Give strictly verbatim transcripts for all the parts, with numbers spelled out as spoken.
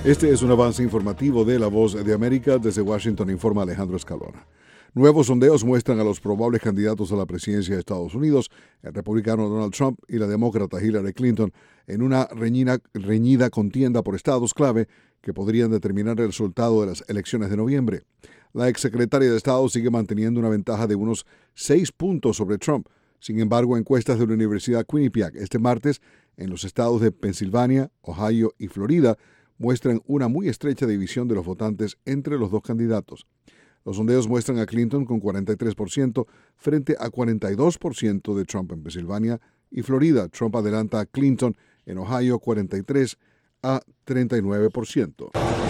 Este es un avance informativo de La Voz de América. Desde Washington informa Alejandro Escalona. Nuevos sondeos muestran a los probables candidatos a la presidencia de Estados Unidos, el republicano Donald Trump y la demócrata Hillary Clinton, en una reñida, reñida contienda por estados clave que podrían determinar el resultado de las elecciones de noviembre. La exsecretaria de Estado sigue manteniendo una ventaja de unos seis puntos sobre Trump. Sin embargo, encuestas de la Universidad Quinnipiac este martes en los estados de Pensilvania, Ohio y Florida muestran una muy estrecha división de los votantes entre los dos candidatos. Los sondeos muestran a Clinton con cuarenta y tres por ciento frente a cuarenta y dos por ciento de Trump en Pensilvania y Florida. Trump adelanta a Clinton en Ohio cuarenta y tres a treinta y nueve por ciento.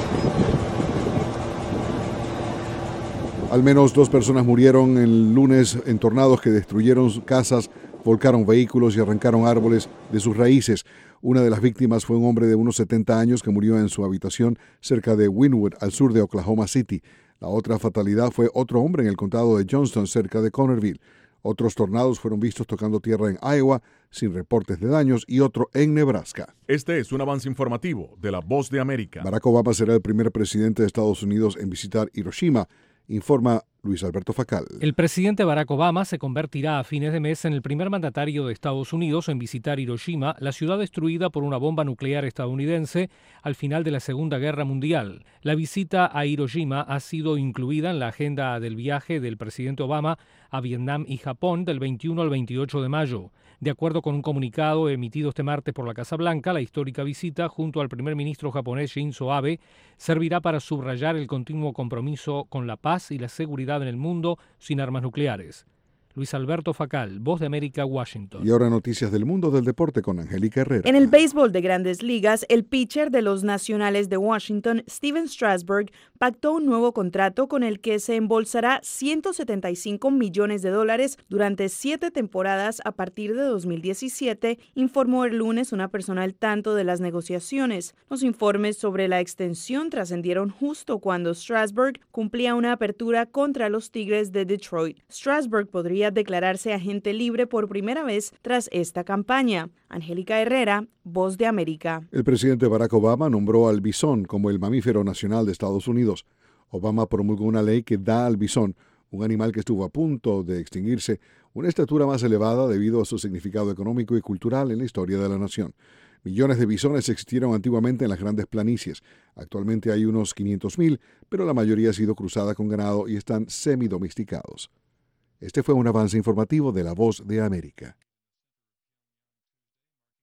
Al menos dos personas murieron el lunes en tornados que destruyeron casas, volcaron vehículos y arrancaron árboles de sus raíces. Una de las víctimas fue un hombre de unos setenta años que murió en su habitación cerca de Wynwood, al sur de Oklahoma City. La otra fatalidad fue otro hombre en el condado de Johnston, cerca de Connerville. Otros tornados fueron vistos tocando tierra en Iowa, sin reportes de daños, y otro en Nebraska. Este es un avance informativo de La Voz de América. Barack Obama será el primer presidente de Estados Unidos en visitar Hiroshima, informa Luis Alberto Facal. El presidente Barack Obama se convertirá a fines de mes en el primer mandatario de Estados Unidos en visitar Hiroshima, la ciudad destruida por una bomba nuclear estadounidense al final de la Segunda Guerra Mundial. La visita a Hiroshima ha sido incluida en la agenda del viaje del presidente Obama a Vietnam y Japón del veintiuno al veintiocho de mayo. De acuerdo con un comunicado emitido este martes por la Casa Blanca, la histórica visita junto al primer ministro japonés Shinzo Abe servirá para subrayar el continuo compromiso con la paz y la seguridad en el mundo sin armas nucleares. Luis Alberto Facal, Voz de América, Washington. Y ahora noticias del mundo del deporte con Angélica Herrera. En el béisbol de Grandes Ligas, el pitcher de los Nacionales de Washington, Steven Strasburg, pactó un nuevo contrato con el que se embolsará ciento setenta y cinco millones de dólares durante siete temporadas a partir de dos mil diecisiete, informó el lunes una persona al tanto de las negociaciones. Los informes sobre la extensión trascendieron justo cuando Strasburg cumplía una apertura contra los Tigres de Detroit. Strasburg podría declararse agente libre por primera vez tras esta campaña. Angélica Herrera, Voz de América. El presidente Barack Obama nombró al bisón como el mamífero nacional de Estados Unidos. Obama promulgó una ley que da al bisón, un animal que estuvo a punto de extinguirse, una estatura más elevada debido a su significado económico y cultural en la historia de la nación. Millones de bisones existieron antiguamente en las grandes planicies. Actualmente hay unos quinientos mil, pero la mayoría ha sido cruzada con ganado y están semidomesticados. Este fue un avance informativo de La Voz de América.